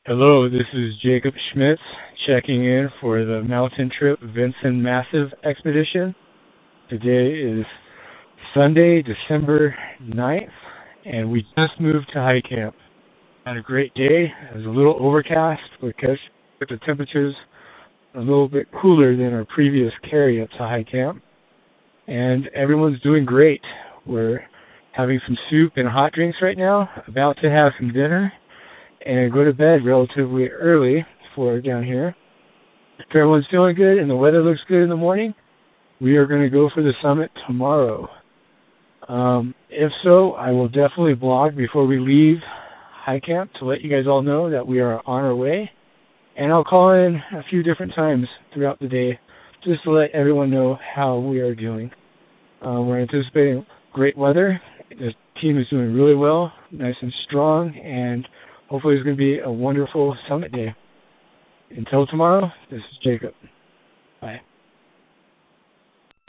Hello, this is Jacob Schmitz checking in for the Mountain Trip Vinson Massive Expedition. Today is Sunday, December 9th, and we just moved to high camp. Had a great day. It was a little overcast because the temperatures are a little bit cooler than our previous carry up to high camp, and everyone's doing great. We're having some soup and hot drinks right now, about to have some dinner, and go to bed relatively early for down here. If everyone's feeling good and the weather looks good in the morning, we are going to go for the summit tomorrow. If so, I will definitely blog before we leave high camp to let you guys all know that we are on our way. And I'll call in a few different times throughout the day just to let everyone know how we are doing. We're anticipating great weather. The team is doing really well, nice and strong, and hopefully it's going to be a wonderful summit day. Until tomorrow, this is Jacob. Bye.